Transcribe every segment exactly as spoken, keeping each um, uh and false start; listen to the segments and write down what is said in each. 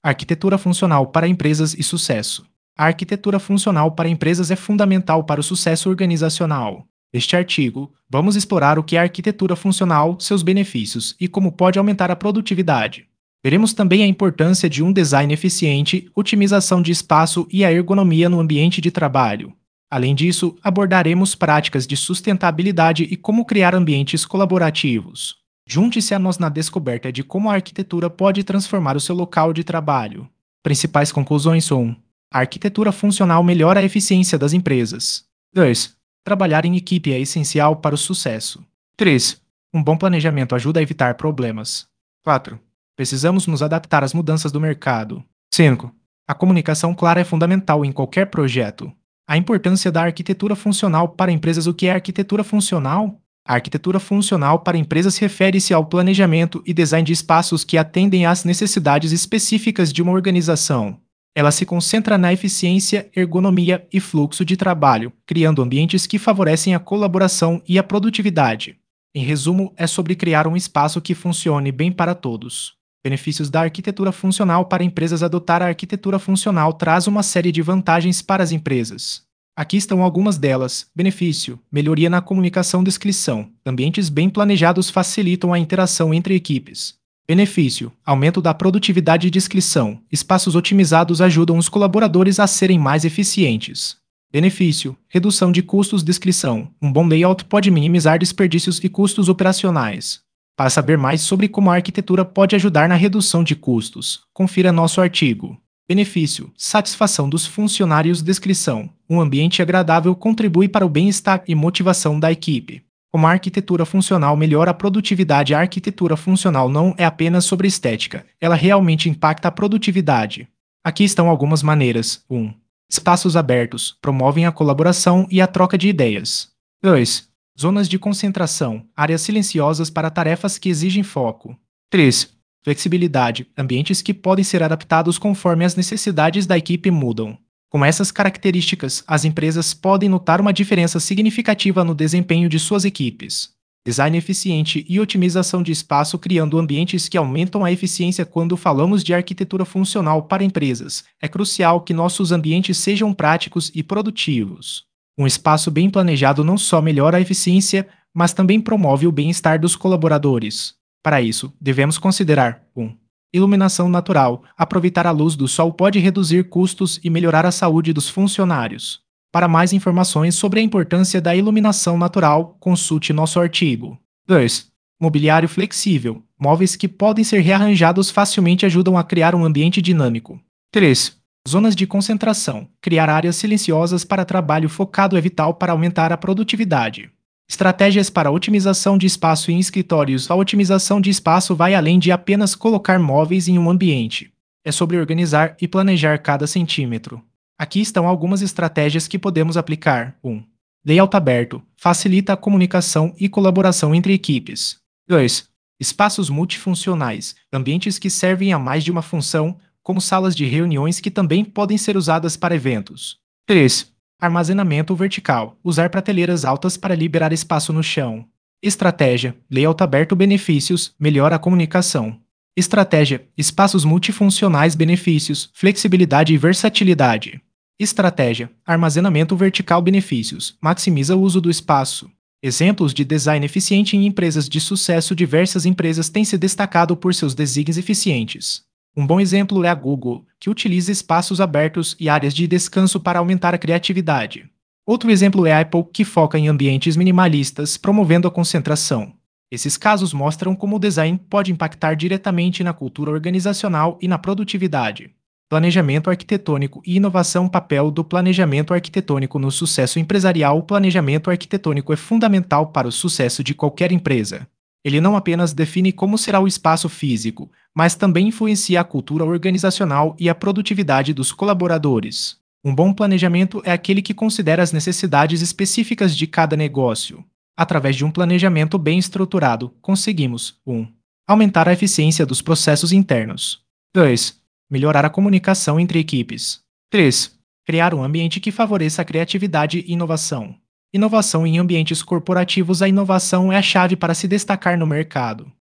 Arquitetura funcional para empresas e sucesso. A arquitetura funcional para empresas é fundamental para o sucesso organizacional. Neste artigo, vamos explorar o que é a arquitetura funcional, seus benefícios e como pode aumentar a produtividade. Veremos também a importância de um design eficiente, otimização de espaço e a ergonomia no ambiente de trabalho. Além disso, abordaremos práticas de sustentabilidade e como criar ambientes colaborativos. Junte-se a nós na descoberta de como a arquitetura pode transformar o seu local de trabalho. Principais conclusões são: a arquitetura funcional melhora a eficiência das empresas. dois. Trabalhar em equipe é essencial para o sucesso. três. Um bom planejamento ajuda a evitar problemas. quatro. Precisamos nos adaptar às mudanças do mercado. cinco. A comunicação clara é fundamental em qualquer projeto. A importância da arquitetura funcional para empresas. O que é arquitetura funcional? A arquitetura funcional para empresas refere-se ao planejamento e design de espaços que atendem às necessidades específicas de uma organização. Ela se concentra na eficiência, ergonomia e fluxo de trabalho, criando ambientes que favorecem a colaboração e a produtividade. Em resumo, é sobre criar um espaço que funcione bem para todos. Benefícios da arquitetura funcional para empresas. Adotar a arquitetura funcional traz uma série de vantagens para as empresas. Aqui estão algumas delas. Benefício: melhoria na comunicação e descrição. Ambientes bem planejados facilitam a interação entre equipes. Benefício: aumento da produtividade e descrição. Espaços otimizados ajudam os colaboradores a serem mais eficientes. Benefício: redução de custos. Descrição: um bom layout pode minimizar desperdícios e custos operacionais. Para saber mais sobre como a arquitetura pode ajudar na redução de custos, confira nosso artigo. Benefício: satisfação dos funcionários. Descrição: um ambiente agradável contribui para o bem-estar e motivação da equipe. Como a arquitetura funcional melhora a produtividade. A arquitetura funcional não é apenas sobre estética, ela realmente impacta a produtividade. Aqui estão algumas maneiras. um. Espaços abertos promovem a colaboração e a troca de ideias. dois. Zonas de concentração, áreas silenciosas para tarefas que exigem foco. três. Flexibilidade, ambientes que podem ser adaptados conforme as necessidades da equipe mudam. Com essas características, as empresas podem notar uma diferença significativa no desempenho de suas equipes. Design eficiente e otimização de espaço, criando ambientes que aumentam a eficiência. Quando falamos de arquitetura funcional para empresas, é crucial que nossos ambientes sejam práticos e produtivos. Um espaço bem planejado não só melhora a eficiência, mas também promove o bem-estar dos colaboradores. Para isso, devemos considerar um. Iluminação natural. Aproveitar a luz do sol pode reduzir custos e melhorar a saúde dos funcionários. Para mais informações sobre a importância da iluminação natural, consulte nosso artigo. dois. Mobiliário flexível. Móveis que podem ser rearranjados facilmente ajudam a criar um ambiente dinâmico. três. Zonas de concentração. Criar áreas silenciosas para trabalho focado é vital para aumentar a produtividade. Estratégias para otimização de espaço em escritórios. A otimização de espaço vai além de apenas colocar móveis em um ambiente. É sobre organizar e planejar cada centímetro. Aqui estão algumas estratégias que podemos aplicar. um. Layout aberto. Facilita a comunicação e colaboração entre equipes. dois. Espaços multifuncionais. Ambientes que servem a mais de uma função, como salas de reuniões que também podem ser usadas para eventos. três. Armazenamento vertical. Usar prateleiras altas para liberar espaço no chão. Estratégia: layout aberto. Benefícios: melhora a comunicação. Estratégia: espaços multifuncionais. Benefícios: flexibilidade e versatilidade. Estratégia: armazenamento vertical. Benefícios: maximiza o uso do espaço. Exemplos de design eficiente em empresas de sucesso. Diversas empresas têm se destacado por seus designs eficientes. Um bom exemplo é a Google, que utiliza espaços abertos e áreas de descanso para aumentar a criatividade. Outro exemplo é a Apple, que foca em ambientes minimalistas, promovendo a concentração. Esses casos mostram como o design pode impactar diretamente na cultura organizacional e na produtividade. Planejamento arquitetônico e inovação. Papel do planejamento arquitetônico no sucesso empresarial. O planejamento arquitetônico é fundamental para o sucesso de qualquer empresa. Ele não apenas define como será o espaço físico, mas também influencia a cultura organizacional e a produtividade dos colaboradores. Um bom planejamento é aquele que considera as necessidades específicas de cada negócio. Através de um planejamento bem estruturado, conseguimos um. Aumentar a eficiência dos processos internos. dois. Melhorar a comunicação entre equipes. três. Criar um ambiente que favoreça a criatividade e inovação. Inovação em ambientes corporativos. A inovação é a chave para se destacar no mercado.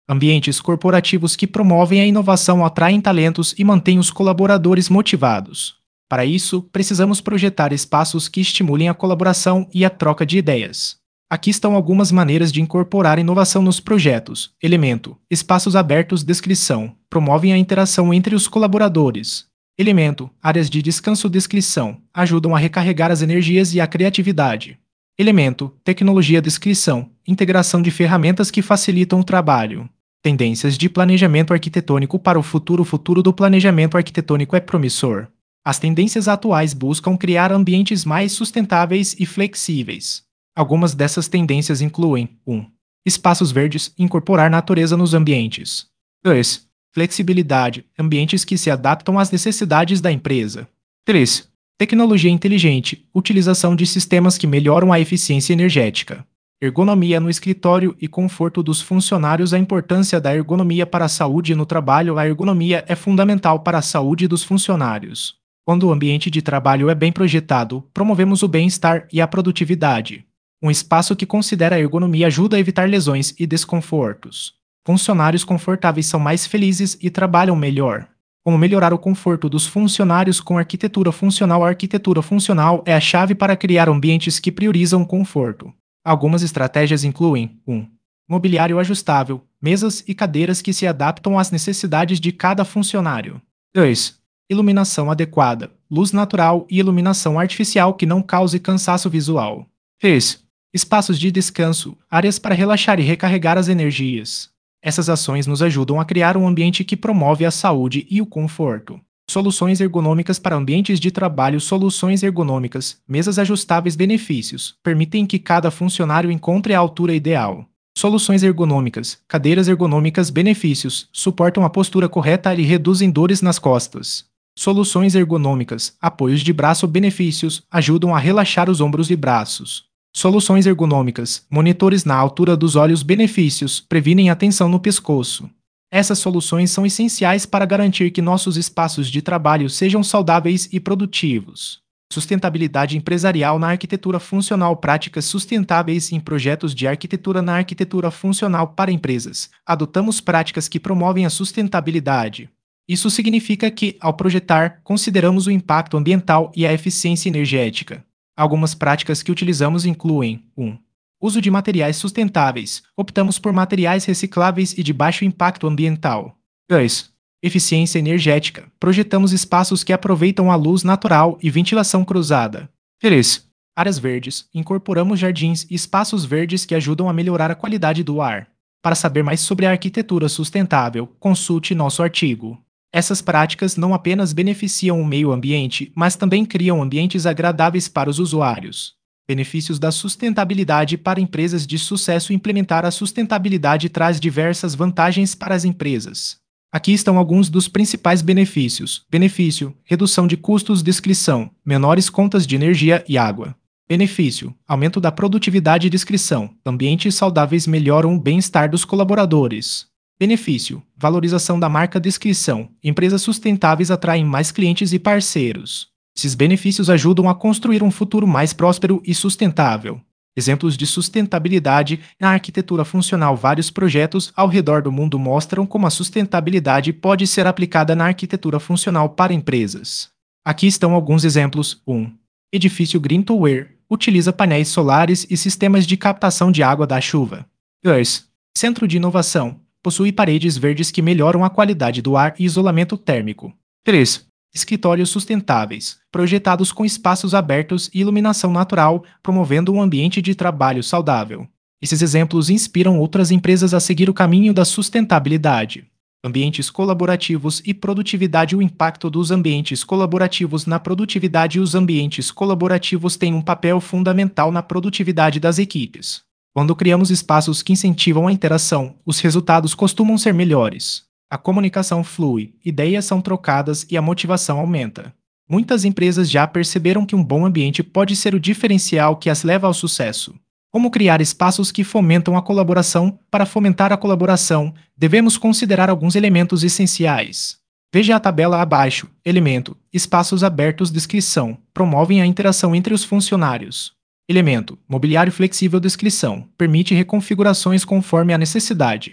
Ambientes corporativos que promovem a inovação atraem talentos e mantêm os colaboradores motivados. Para isso, precisamos projetar espaços que estimulem a colaboração e a troca de ideias. Aqui estão algumas maneiras de incorporar inovação nos projetos. Elemento: espaços abertos. Descrição: promovem a interação entre os colaboradores. Elemento: áreas de descanso. Descrição: ajudam a recarregar as energias e a criatividade. Elemento: tecnologia. Descrição: integração de ferramentas que facilitam o trabalho. Tendências de planejamento arquitetônico para o futuro. O futuro do planejamento arquitetônico é promissor. As tendências atuais buscam criar ambientes mais sustentáveis e flexíveis. Algumas dessas tendências incluem: um. Espaços verdes. Incorporar natureza nos ambientes. dois. Flexibilidade. Ambientes que se adaptam às necessidades da empresa. três. Tecnologia inteligente. Utilização de sistemas que melhoram a eficiência energética. Ergonomia no escritório e conforto dos funcionários. A importância da ergonomia para a saúde no trabalho. A ergonomia é fundamental para a saúde dos funcionários. Quando o ambiente de trabalho é bem projetado, promovemos o bem-estar e a produtividade. Um espaço que considera a ergonomia ajuda a evitar lesões e desconfortos. Funcionários confortáveis são mais felizes e trabalham melhor. Como melhorar o conforto dos funcionários com arquitetura funcional? A arquitetura funcional é a chave para criar ambientes que priorizam o conforto. Algumas estratégias incluem: um. Mobiliário ajustável, mesas e cadeiras que se adaptam às necessidades de cada funcionário. dois. Iluminação adequada, luz natural e iluminação artificial que não cause cansaço visual. três. Espaços de descanso, áreas para relaxar e recarregar as energias. Essas ações nos ajudam a criar um ambiente que promove a saúde e o conforto. Soluções ergonômicas para ambientes de trabalho. Soluções ergonômicas, mesas ajustáveis. Benefícios: permitem que cada funcionário encontre a altura ideal. Soluções ergonômicas, cadeiras ergonômicas. Benefícios: suportam a postura correta e reduzem dores nas costas. Soluções ergonômicas, apoios de braço. Benefícios: ajudam a relaxar os ombros e braços. Soluções ergonômicas, monitores na altura dos olhos. Benefícios: previnem a tensão no pescoço. Essas soluções são essenciais para garantir que nossos espaços de trabalho sejam saudáveis e produtivos. Sustentabilidade empresarial na arquitetura funcional. Práticas sustentáveis em projetos de arquitetura. Na arquitetura funcional para empresas, adotamos práticas que promovem a sustentabilidade. Isso significa que, ao projetar, consideramos o impacto ambiental e a eficiência energética. Algumas práticas que utilizamos incluem: um. Uso de materiais sustentáveis. Optamos por materiais recicláveis e de baixo impacto ambiental. dois. Eficiência energética. Projetamos espaços que aproveitam a luz natural e ventilação cruzada. três. Áreas verdes. Incorporamos jardins e espaços verdes que ajudam a melhorar a qualidade do ar. Para saber mais sobre a arquitetura sustentável, consulte nosso artigo. Essas práticas não apenas beneficiam o meio ambiente, mas também criam ambientes agradáveis para os usuários. Benefícios da sustentabilidade para empresas de sucesso. Implementar a sustentabilidade traz diversas vantagens para as empresas. Aqui estão alguns dos principais benefícios. Benefício: redução de custos. Descrição: menores contas de energia e água. Benefício: aumento da produtividade. Descrição: ambientes saudáveis melhoram o bem-estar dos colaboradores. Benefício: valorização da marca. Descrição: empresas sustentáveis atraem mais clientes e parceiros. Esses benefícios ajudam a construir um futuro mais próspero e sustentável. Exemplos de sustentabilidade na arquitetura funcional. Vários projetos ao redor do mundo mostram como a sustentabilidade pode ser aplicada na arquitetura funcional para empresas. Aqui estão alguns exemplos. um. Edifício Green to Wear. Utiliza painéis solares e sistemas de captação de água da chuva. dois. Centro de inovação. Possui paredes verdes que melhoram a qualidade do ar e isolamento térmico. três. Escritórios sustentáveis, projetados com espaços abertos e iluminação natural, promovendo um ambiente de trabalho saudável. Esses exemplos inspiram outras empresas a seguir o caminho da sustentabilidade. Ambientes colaborativos e produtividade. O impacto dos ambientes colaborativos na produtividade. Os ambientes colaborativos têm um papel fundamental na produtividade das equipes. Quando criamos espaços que incentivam a interação, os resultados costumam ser melhores. A comunicação flui, ideias são trocadas e a motivação aumenta. Muitas empresas já perceberam que um bom ambiente pode ser o diferencial que as leva ao sucesso. Como criar espaços que fomentam a colaboração? Para fomentar a colaboração, devemos considerar alguns elementos essenciais. Veja a tabela abaixo. Elemento: espaços abertos. Descrição: promovem a interação entre os funcionários. Elemento: mobiliário flexível. Descrição: permite reconfigurações conforme a necessidade.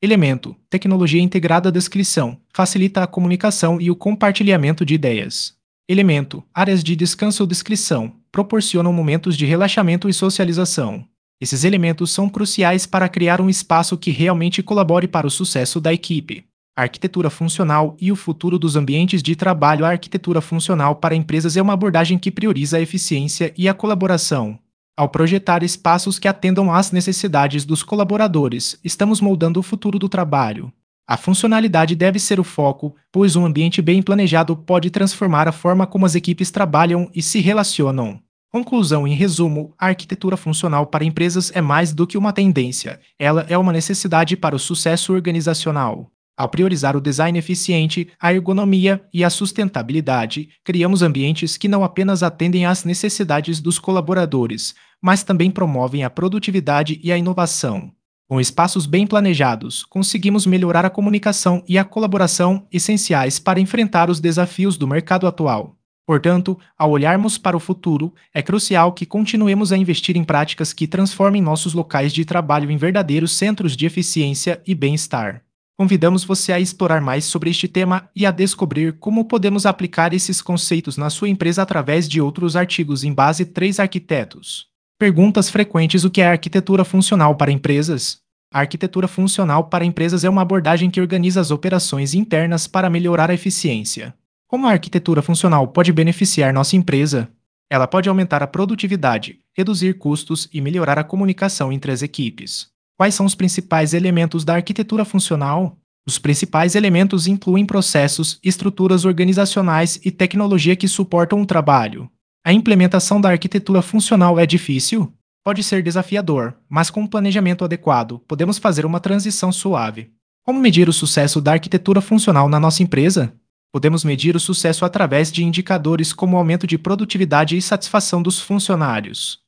Elemento: tecnologia integrada à descrição, facilita a comunicação e o compartilhamento de ideias. Elemento: áreas de descanso ou descrição, proporcionam momentos de relaxamento e socialização. Esses elementos são cruciais para criar um espaço que realmente colabore para o sucesso da equipe. A arquitetura funcional e o futuro dos ambientes de trabalho. A arquitetura funcional para empresas é uma abordagem que prioriza a eficiência e a colaboração. Ao projetar espaços que atendam às necessidades dos colaboradores, estamos moldando o futuro do trabalho. A funcionalidade deve ser o foco, pois um ambiente bem planejado pode transformar a forma como as equipes trabalham e se relacionam. Conclusão: em resumo, a arquitetura funcional para empresas é mais do que uma tendência, ela é uma necessidade para o sucesso organizacional. Ao priorizar o design eficiente, a ergonomia e a sustentabilidade, criamos ambientes que não apenas atendem às necessidades dos colaboradores, mas também promovem a produtividade e a inovação. Com espaços bem planejados, conseguimos melhorar a comunicação e a colaboração essenciais para enfrentar os desafios do mercado atual. Portanto, ao olharmos para o futuro, é crucial que continuemos a investir em práticas que transformem nossos locais de trabalho em verdadeiros centros de eficiência e bem-estar. Convidamos você a explorar mais sobre este tema e a descobrir como podemos aplicar esses conceitos na sua empresa através de outros artigos em base três arquitetos. Perguntas frequentes: o que é arquitetura funcional para empresas? A arquitetura funcional para empresas é uma abordagem que organiza as operações internas para melhorar a eficiência. Como a arquitetura funcional pode beneficiar nossa empresa? Ela pode aumentar a produtividade, reduzir custos e melhorar a comunicação entre as equipes. Quais são os principais elementos da arquitetura funcional? Os principais elementos incluem processos, estruturas organizacionais e tecnologia que suportam o trabalho. A implementação da arquitetura funcional é difícil? Pode ser desafiador, mas com um planejamento adequado, podemos fazer uma transição suave. Como medir o sucesso da arquitetura funcional na nossa empresa? Podemos medir o sucesso através de indicadores como o aumento de produtividade e satisfação dos funcionários.